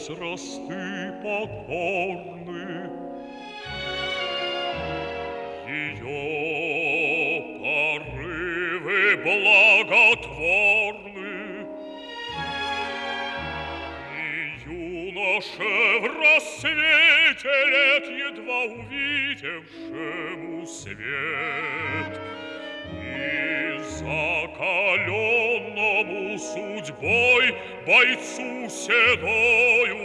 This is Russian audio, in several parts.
возрасты покорны. Ее порывы благотворны, и юноше в рассвете лет, едва увидевшему свет, и закаленному судьбой бойцу седою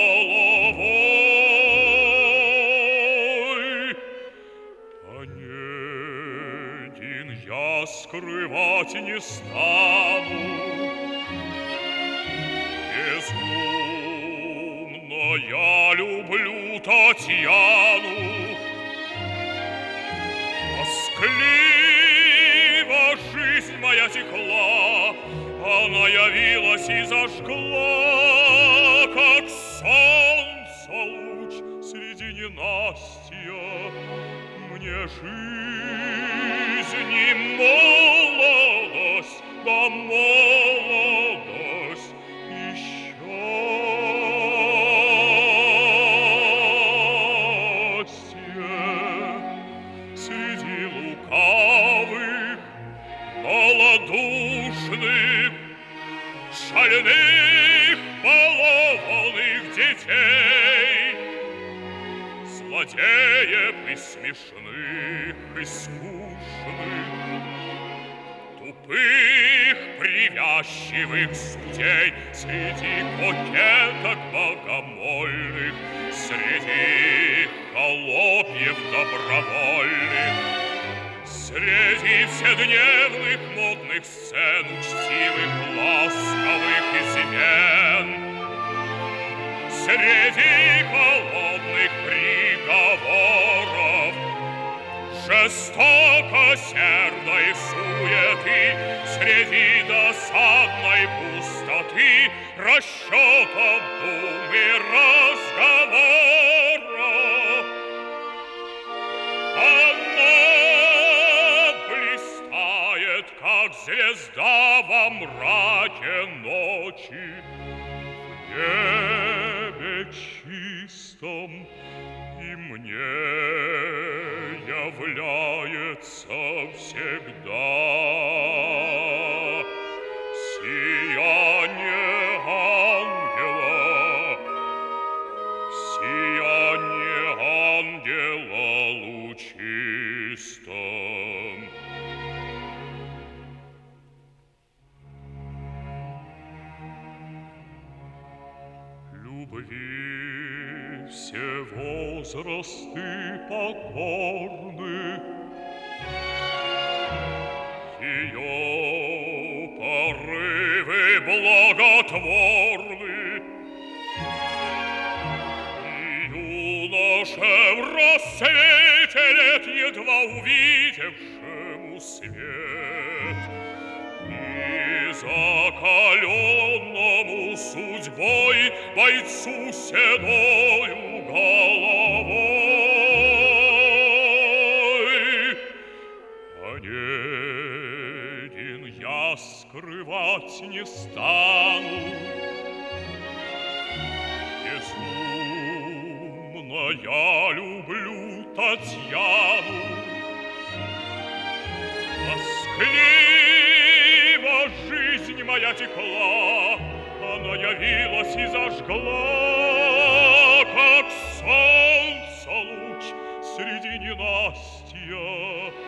головой. Онегин, я скрывать не стану, безумно я люблю Татьяну. Тоскливо жизнь моя текла, она явилась и зажгла, как солнце луч среди ненастья, мне жизнь и молодость, да молодость еще. Среди лукавых, малодушных, шальных, балованных детей, злодеев и смешных, и скучных, тупых, привязчивых судей, среди кокеток богомольных, среди холопьев добровольных, среди вседневных модных сцен, учтивых, ласковых измен, среди холодных приговоров, жестокосердной суеты, среди досадной пустоты, расчетов, дум и разговоров. Она блистает, как звезда во мраке ночи, в небе чистом, и мне является всегда сияние ангела, сияние ангела лучистом. Любви все возрасты покорны, ее порывы благотворны, и юноше в рассвете лет, едва увидевшему свет, и закаленному судьбой бойцу седою головой. Онегин, я скрывать не стану, безумно я люблю Татьяну. Тоскливо жизнь моя текла, она явилась и зажгла, как солнце луч среди ненастья,